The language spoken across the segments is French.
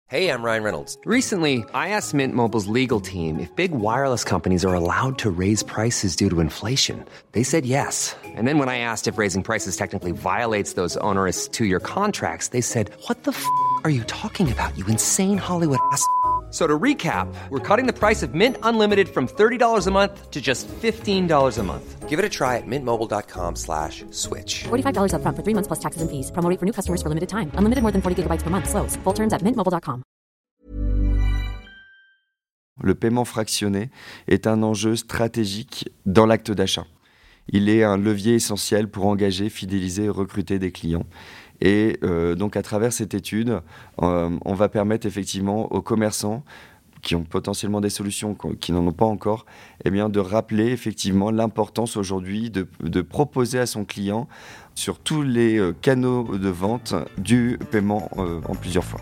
Hey, I'm Ryan Reynolds. Recently, I asked Mint Mobile's legal team if big wireless companies are allowed to raise prices due to inflation. They said yes. And then when I asked if raising prices technically violates those onerous two-year contracts, they said, "What the f*** are you talking about, you insane Hollywood ass?" So to recap, we're cutting the price of Mint Unlimited from $30 a month to just $15 a month. Give it a try at mintmobile.com/switch. $45 up front for 3 months plus taxes and fees. Promo rate for new customers for limited time. Unlimited more than 40 gigabytes per month. Slows full terms at mintmobile.com. Le paiement fractionné est un enjeu stratégique dans l'acte d'achat. Il est un levier essentiel pour engager, fidéliser et recruter des clients. Et donc à travers cette étude, on va permettre effectivement aux commerçants qui ont potentiellement des solutions, qui n'en ont pas encore, eh bien, de rappeler effectivement l'importance aujourd'hui de proposer à son client sur tous les canaux de vente du paiement en plusieurs fois.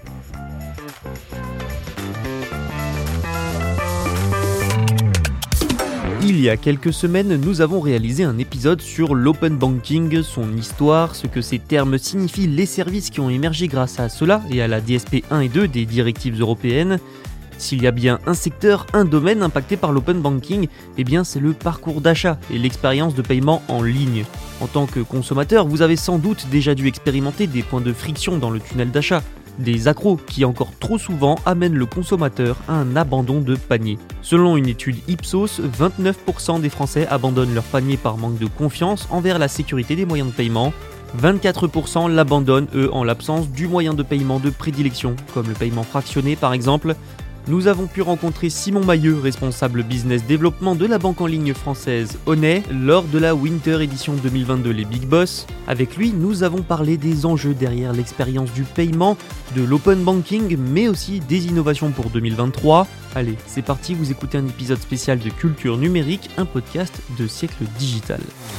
Il y a quelques semaines, nous avons réalisé un épisode sur l'open banking, son histoire, ce que ces termes signifient, les services qui ont émergé grâce à cela et à la DSP 1 et 2 des directives européennes. S'il y a bien un secteur, un domaine impacté par l'open banking, eh bien c'est le parcours d'achat et l'expérience de paiement en ligne. En tant que consommateur, vous avez sans doute déjà dû expérimenter des points de friction dans le tunnel d'achat. Des accros qui encore trop souvent amènent le consommateur à un abandon de panier. Selon une étude Ipsos, 29% des Français abandonnent leur panier par manque de confiance envers la sécurité des moyens de paiement. 24% l'abandonnent, eux, en l'absence du moyen de paiement de prédilection, comme le paiement fractionné par exemple. Nous avons pu rencontrer Simon Mailleux, responsable business développement de la banque en ligne française Honnet, lors de la Winter Edition 2022 Les Big Boss. Avec lui, nous avons parlé des enjeux derrière l'expérience du paiement, de l'open banking, mais aussi des innovations pour 2023. Allez, c'est parti, vous écoutez un épisode spécial de Culture Numérique, un podcast de Siècle Digital.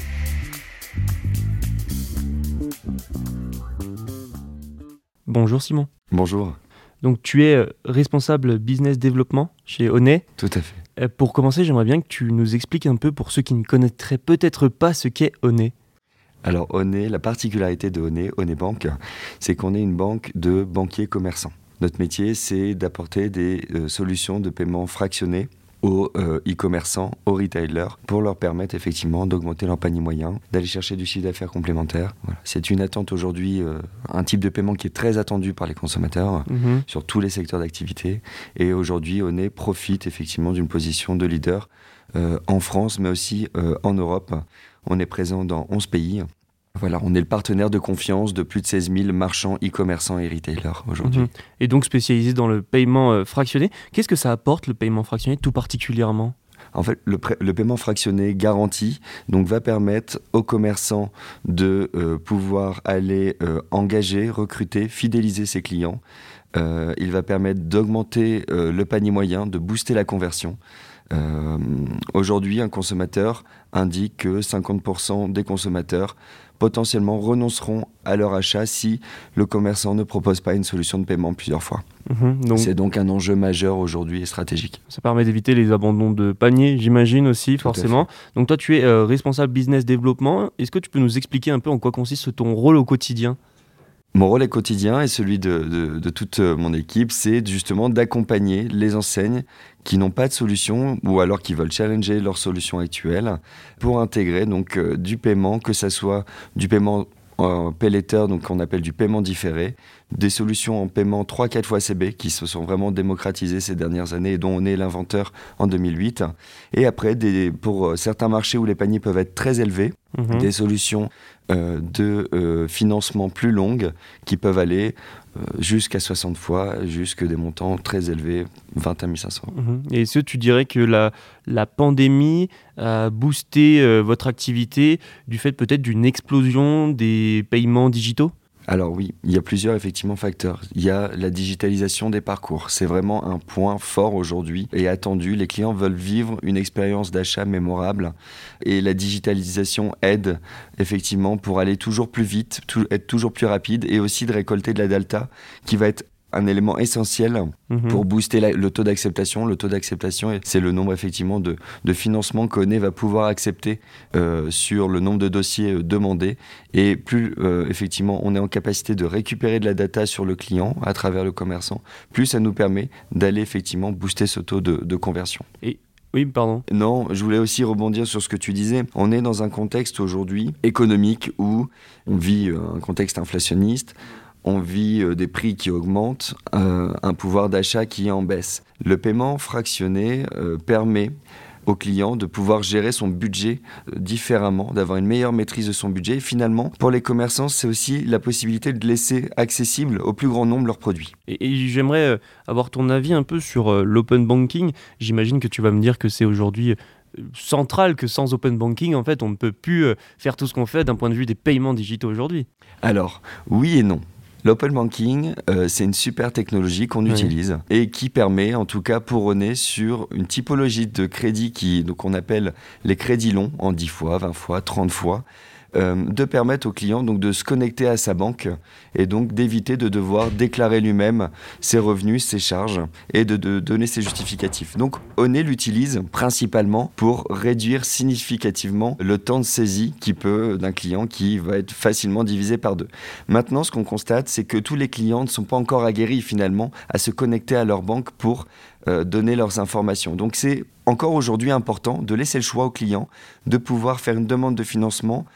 Bonjour Simon. Bonjour. Donc tu es responsable business développement chez Honnet. Tout à fait. Pour commencer, j'aimerais bien que tu nous expliques un peu, pour ceux qui ne connaîtraient peut-être pas, ce qu'est Honnet. Alors Honnet, la particularité de Honnet Bank, c'est qu'on est une banque de banquiers commerçants. Notre métier, c'est d'apporter des solutions de paiement fractionné aux e-commerçants, aux retailers, pour leur permettre effectivement d'augmenter leur panier moyen, d'aller chercher du chiffre d'affaires complémentaire. Voilà. C'est une attente aujourd'hui, un type de paiement qui est très attendu par les consommateurs sur tous les secteurs d'activité. Et aujourd'hui, Honnet profite effectivement d'une position de leader en France, mais aussi en Europe. On est présent dans 11 pays. Voilà, on est le partenaire de confiance de plus de 16 000 marchands, e-commerçants et retailers aujourd'hui. Et donc spécialisé dans le paiement fractionné. Qu'est-ce que ça apporte, le paiement fractionné, tout particulièrement ? En fait, le paiement fractionné garanti donc, va permettre aux commerçants de pouvoir aller engager, recruter, fidéliser ses clients. Il va permettre d'augmenter le panier moyen, de booster la conversion. Aujourd'hui, un consommateur indique que 50% des consommateurs potentiellement renonceront à leur achat si le commerçant ne propose pas une solution de paiement plusieurs fois. C'est donc un enjeu majeur aujourd'hui et stratégique. Ça permet d'éviter les abandons de panier, j'imagine aussi, forcément. Donc toi, tu es responsable business développement. Est-ce que tu peux nous expliquer un peu en quoi consiste ton rôle au quotidien ? Mon rôle est quotidien et celui de toute mon équipe, c'est justement d'accompagner les enseignes qui n'ont pas de solution ou alors qui veulent challenger leur solution actuelle pour intégrer donc du paiement, que ça soit du paiement pay later, donc qu'on appelle du paiement différé, des solutions en paiement 3-4 fois CB qui se sont vraiment démocratisées ces dernières années et dont on est l'inventeur en 2008. Et après, pour certains marchés où les paniers peuvent être très élevés, des solutions de financement plus longues qui peuvent aller jusqu'à 60 fois, jusque des montants très élevés, 20 à 1500. Et est-ce que tu dirais que la pandémie a boosté votre activité du fait peut-être d'une explosion des paiements digitaux ? Alors oui, il y a plusieurs effectivement facteurs. Il y a la digitalisation des parcours. C'est vraiment un point fort aujourd'hui et attendu. Les clients veulent vivre une expérience d'achat mémorable et la digitalisation aide effectivement pour aller toujours plus vite, être toujours plus rapide et aussi de récolter de la data qui va être un élément essentiel pour booster le taux d'acceptation. Le taux d'acceptation, c'est le nombre effectivement de financements qu'Onet va pouvoir accepter sur le nombre de dossiers demandés. Et plus effectivement on est en capacité de récupérer de la data sur le client à travers le commerçant, plus ça nous permet d'aller effectivement booster ce taux de conversion. Oui, pardon. Non, je voulais aussi rebondir sur ce que tu disais. On est dans un contexte aujourd'hui économique où on vit un contexte inflationniste, on vit des prix qui augmentent, un pouvoir d'achat qui est en baisse. Le paiement fractionné permet au client de pouvoir gérer son budget différemment, d'avoir une meilleure maîtrise de son budget. Et finalement, pour les commerçants, c'est aussi la possibilité de laisser accessible au plus grand nombre leurs produits. Et j'aimerais avoir ton avis un peu sur l'open banking. J'imagine que tu vas me dire que c'est aujourd'hui central, que sans open banking, en fait, on ne peut plus faire tout ce qu'on fait d'un point de vue des paiements digitaux aujourd'hui. Alors, oui et non. L'open banking, c'est une super technologie qu'on utilise et qui permet, en tout cas pour Onet, sur une typologie de crédit qu'on appelle les crédits longs, en 10 fois, 20 fois, 30 fois, de permettre au client donc, de se connecter à sa banque et donc d'éviter de devoir déclarer lui-même ses revenus, ses charges et de donner ses justificatifs. Donc Onet l'utilise principalement pour réduire significativement le temps de saisie d'un client qui va être facilement divisé par 2. Maintenant, ce qu'on constate, c'est que tous les clients ne sont pas encore aguerris finalement à se connecter à leur banque pour donner leurs informations. Donc c'est encore aujourd'hui important de laisser le choix au client de pouvoir faire une demande de financement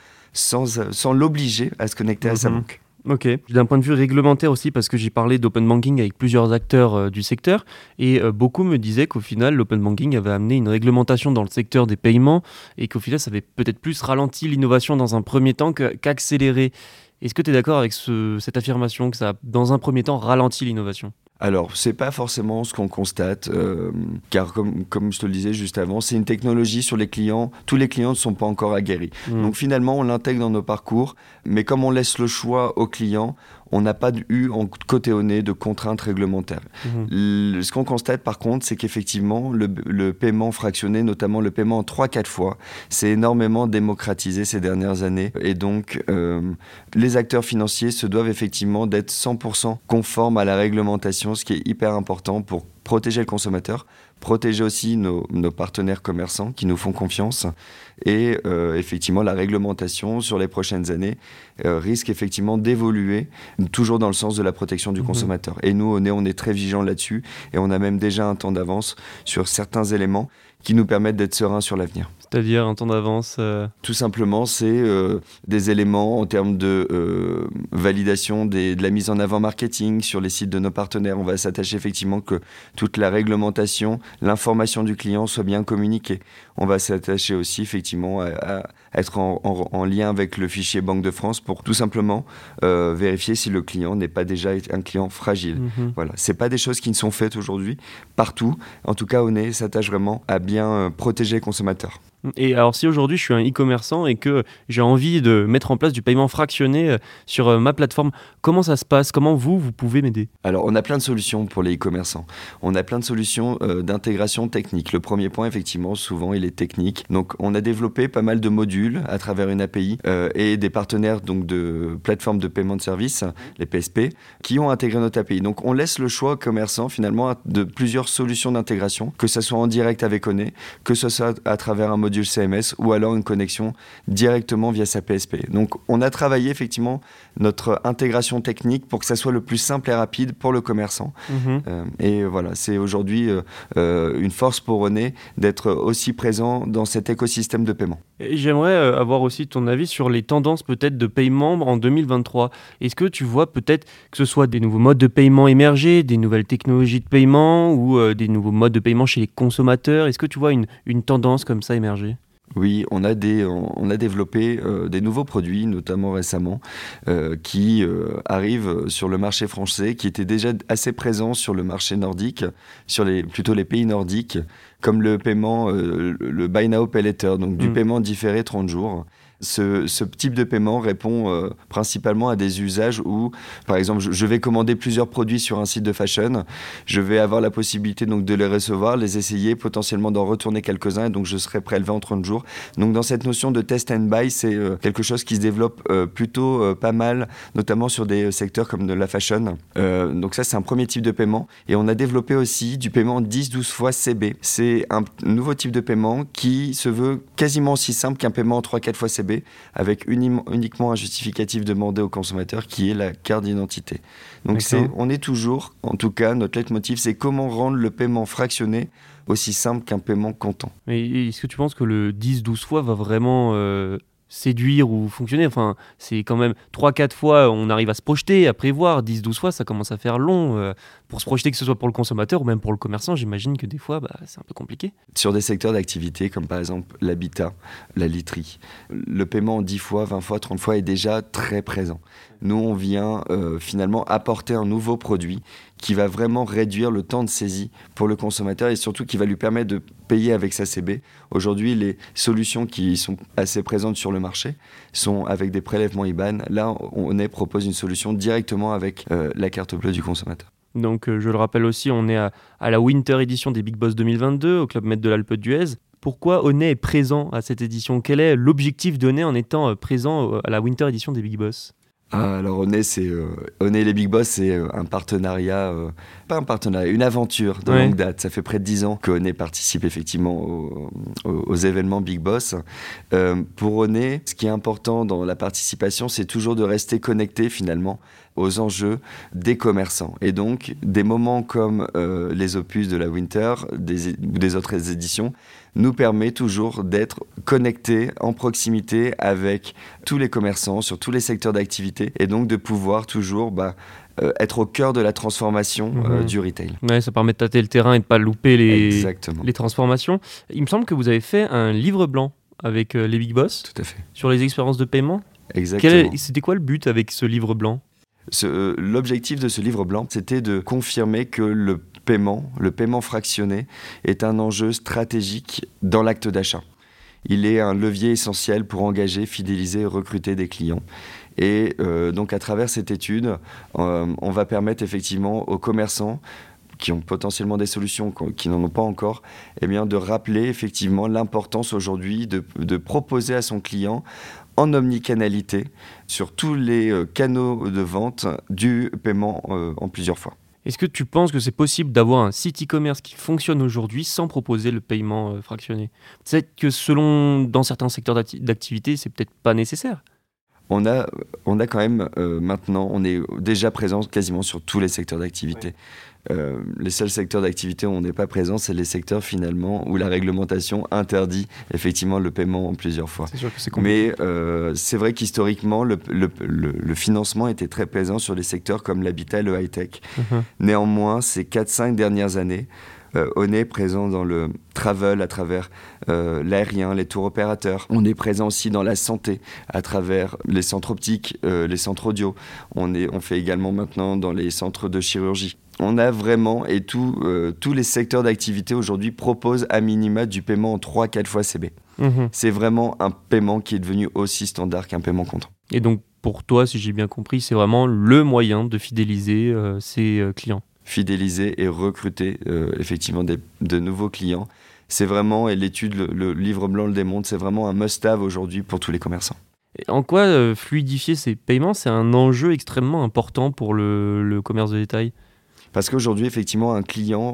sans l'obliger à se connecter à sa banque. Ok. D'un point de vue réglementaire aussi, parce que j'ai parlé d'open banking avec plusieurs acteurs du secteur, et beaucoup me disaient qu'au final, l'open banking avait amené une réglementation dans le secteur des paiements, et qu'au final, ça avait peut-être plus ralenti l'innovation dans un premier temps qu'accéléré. Est-ce que tu es d'accord avec cette affirmation, que ça a, dans un premier temps, ralenti l'innovation ? Alors, c'est pas forcément ce qu'on constate, car comme je te le disais juste avant, c'est une technologie sur les clients. Tous les clients ne sont pas encore aguerris. Donc finalement, on l'intègre dans nos parcours, mais comme on laisse le choix aux clients, on n'a pas eu, côté Onet, de contraintes réglementaires. Ce qu'on constate par contre, c'est qu'effectivement, le paiement fractionné, notamment le paiement en 3-4 fois, s'est énormément démocratisé ces dernières années. Et donc, les acteurs financiers se doivent effectivement d'être 100% conformes à la réglementation, ce qui est hyper important pour protéger le consommateur, protéger aussi nos partenaires commerçants qui nous font confiance. Et effectivement, la réglementation sur les prochaines années risque effectivement d'évoluer, toujours dans le sens de la protection du consommateur. Et nous, on est très vigilants là-dessus, et on a même déjà un temps d'avance sur certains éléments qui nous permettent d'être sereins sur l'avenir. C'est-à-dire un temps d'avance Tout simplement, c'est des éléments en termes de validation de la mise en avant marketing sur les sites de nos partenaires. On va s'attacher effectivement que toute la réglementation, l'information du client soit bien communiquée. On va s'attacher aussi effectivement à être en lien avec le fichier Banque de France pour tout simplement vérifier si le client n'est pas déjà un client fragile. Voilà, c'est pas des choses qui ne sont faites aujourd'hui partout. En tout cas, Onet s'attache vraiment à bien protéger les consommateurs. Et alors si aujourd'hui je suis un e-commerçant et que j'ai envie de mettre en place du paiement fractionné sur ma plateforme, comment ça se passe ? Comment vous pouvez m'aider ? Alors on a plein de solutions pour les e-commerçants. On a plein de solutions d'intégration technique. Le premier point, effectivement, souvent il est technique. Donc on a développé pas mal de modules à travers une API et des partenaires donc, de plateformes de paiement de services, les PSP, qui ont intégré notre API. Donc on laisse le choix aux commerçants finalement de plusieurs solutions d'intégration, que ce soit en direct avec Onet, que ce soit à travers un module CMS ou alors une connexion directement via sa PSP. Donc on a travaillé effectivement notre intégration technique pour que ça soit le plus simple et rapide pour le commerçant. Et voilà, c'est aujourd'hui une force pour Onet d'être aussi présent dans cet écosystème de paiement. Et j'aimerais avoir aussi ton avis sur les tendances peut-être de paiement en 2023. Est-ce que tu vois peut-être que ce soit des nouveaux modes de paiement émerger, des nouvelles technologies de paiement ou des nouveaux modes de paiement chez les consommateurs ? Est-ce que tu vois une tendance comme ça émerger ? Oui, on a développé des nouveaux produits, notamment récemment, qui arrivent sur le marché français, qui étaient déjà assez présents sur le marché nordique, plutôt les pays nordiques, comme le paiement, le Buy Now Pay Later, donc du paiement différé 30 jours. Ce type de paiement répond principalement à des usages où, par exemple, je vais commander plusieurs produits sur un site de fashion, je vais avoir la possibilité donc de les recevoir, les essayer, potentiellement d'en retourner quelques-uns, et donc je serai prélevé en 30 jours. Donc dans cette notion de test and buy, c'est quelque chose qui se développe plutôt pas mal, notamment sur des secteurs comme de la fashion. Donc ça, c'est un premier type de paiement. Et on a développé aussi du paiement 10-12 fois CB. C'est un nouveau type de paiement qui se veut quasiment aussi simple qu'un paiement en 3-4 fois CB, avec uniquement un justificatif demandé au consommateur qui est la carte d'identité. Donc on est toujours, en tout cas, notre leitmotiv, c'est comment rendre le paiement fractionné aussi simple qu'un paiement comptant. Mais est-ce que tu penses que le 10-12 fois va vraiment séduire ou fonctionner? Enfin, c'est quand même 3-4 fois, on arrive à se projeter, à prévoir. 10-12 fois, ça commence à faire long. Pour se projeter, que ce soit pour le consommateur ou même pour le commerçant, j'imagine que des fois, c'est un peu compliqué. Sur des secteurs d'activité, comme par exemple l'habitat, la literie, le paiement en 10 fois, 20 fois, 30 fois est déjà très présent. Nous, on vient finalement apporter un nouveau produit qui va vraiment réduire le temps de saisie pour le consommateur et surtout qui va lui permettre de payer avec sa CB. Aujourd'hui, les solutions qui sont assez présentes sur le marché sont avec des prélèvements IBAN. Là, on propose une solution directement avec la carte bleue du consommateur. Donc, je le rappelle aussi, on est à la Winter Edition des Big Boss 2022 au Club Med de l'Alpe d'Huez. Pourquoi Honnet est présent à cette édition? Quel est l'objectif d'Honnet en étant présent à la Winter Edition des Big Boss? Alors Honnet et les Big Boss, c'est un partenariat, pas un partenariat, une aventure de longue date. Ça fait près de 10 ans que Honnet participe effectivement aux événements Big Boss. Pour Honnet, ce qui est important dans la participation, c'est toujours de rester connecté finalement aux enjeux des commerçants. Et donc, des moments comme les opus de la Winter ou des autres éditions nous permet toujours d'être connectés en proximité avec tous les commerçants sur tous les secteurs d'activité et donc de pouvoir toujours être au cœur de la transformation du retail. Ouais, ça permet de tâter le terrain et de ne pas louper les transformations. Il me semble que vous avez fait un livre blanc avec les Big Boss. Tout à fait. Sur les expériences de paiement. Exactement. C'était quoi le but avec ce livre blanc? L'objectif de ce livre blanc, c'était de confirmer que le paiement fractionné est un enjeu stratégique dans l'acte d'achat. Il est un levier essentiel pour engager, fidéliser et recruter des clients. Et donc à travers cette étude, on va permettre effectivement aux commerçants qui ont potentiellement des solutions, qui n'en ont pas encore, de rappeler effectivement l'importance aujourd'hui de proposer à son client en omnicanalité sur tous les canaux de vente du paiement en plusieurs fois. Est-ce que tu penses que c'est possible d'avoir un site e-commerce qui fonctionne aujourd'hui sans proposer le paiement fractionné? Peut-être que dans certains secteurs d'activité, c'est peut-être pas nécessaire. On a quand même maintenant, on est déjà présent quasiment sur tous les secteurs d'activité. Ouais. Les seuls secteurs d'activité où on n'est pas présent, c'est les secteurs finalement où la réglementation interdit effectivement le paiement en plusieurs fois. C'est sûr que c'est compliqué. Mais c'est vrai qu'historiquement, le financement était très présent sur les secteurs comme l'habitat et le high-tech. Néanmoins, ces 4-5 dernières années, on est présent dans le travel à travers l'aérien, les tours opérateurs. On est présent aussi dans la santé à travers les centres optiques, les centres audio. On fait également maintenant dans les centres de chirurgie. On a vraiment, et tous les secteurs d'activité aujourd'hui proposent à minima du paiement en 3-4 fois CB. C'est vraiment un paiement qui est devenu aussi standard qu'un paiement comptant. Et donc pour toi, si j'ai bien compris, c'est vraiment le moyen de fidéliser ses clients. Fidéliser et recruter effectivement de nouveaux clients. C'est vraiment, et l'étude, le livre blanc le démontre, c'est vraiment un must-have aujourd'hui pour tous les commerçants. Et en quoi fluidifier ces paiements, c'est un enjeu extrêmement important pour le commerce de détail? Parce qu'aujourd'hui, effectivement, un client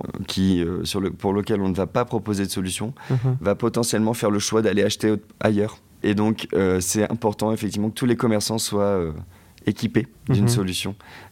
pour lequel on ne va pas proposer de solution va potentiellement faire le choix d'aller acheter ailleurs. Et donc, c'est important, effectivement, que tous les commerçants soient équipés d'une solution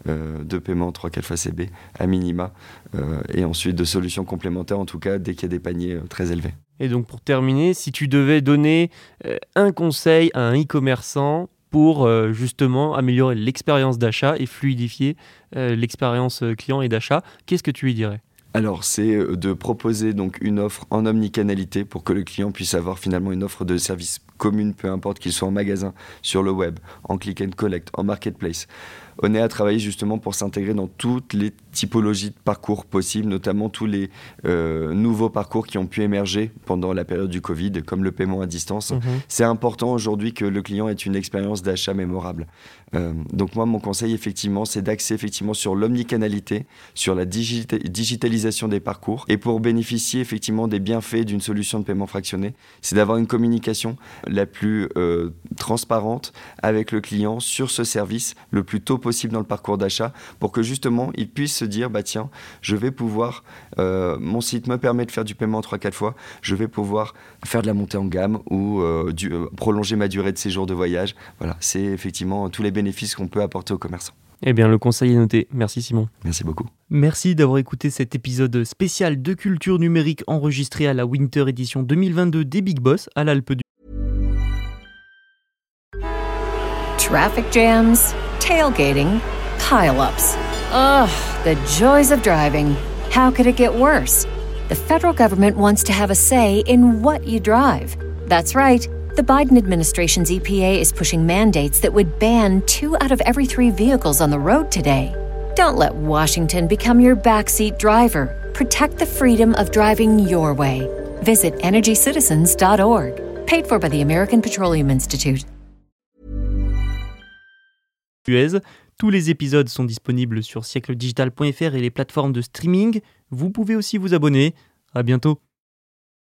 de paiement 3-4 fois CB à minima, et ensuite de solutions complémentaires, en tout cas, dès qu'il y a des paniers très élevés. Et donc, pour terminer, si tu devais donner un conseil à un e-commerçant pour justement améliorer l'expérience d'achat et fluidifier l'expérience client et d'achat, qu'est-ce que tu lui dirais? Alors, c'est de proposer donc une offre en omnicanalité pour que le client puisse avoir finalement une offre de service commune, peu importe qu'il soit en magasin, sur le web, en click and collect, en marketplace, Honnet a travaillé justement pour s'intégrer dans toutes les typologies de parcours possibles, notamment tous les nouveaux parcours qui ont pu émerger pendant la période du Covid, comme le paiement à distance. C'est important aujourd'hui que le client ait une expérience d'achat mémorable. Donc moi, mon conseil, effectivement, c'est d'axer effectivement sur l'omnicanalité, sur la digitalisation des parcours. Et pour bénéficier effectivement des bienfaits d'une solution de paiement fractionné, c'est d'avoir une communication la plus transparente avec le client sur ce service le plus tôt possible dans le parcours d'achat pour que justement il puisse se dire tiens, je vais pouvoir, mon site me permet de faire du paiement 3-4 fois, je vais pouvoir faire de la montée en gamme ou prolonger ma durée de séjour de voyage. Voilà, c'est effectivement tous les bénéfices qu'on peut apporter aux commerçants. Eh bien, le conseil est noté. Merci Simon. Merci beaucoup. Merci d'avoir écouté cet épisode spécial de culture numérique enregistré à la Winter Edition 2022 des Big Boss à l'Alpe du. Traffic jams, tailgating, pile-ups. Ugh, the joys of driving. How could it get worse? The federal government wants to have a say in what you drive. That's right. The Biden administration's EPA is pushing mandates that would ban 2 out of every 3 vehicles on the road today. Don't let Washington become your backseat driver. Protect the freedom of driving your way. Visit energycitizens.org. Paid for by the American Petroleum Institute. Tous les épisodes sont disponibles sur siècledigital.fr et les plateformes de streaming. Vous pouvez aussi vous abonner. À bientôt.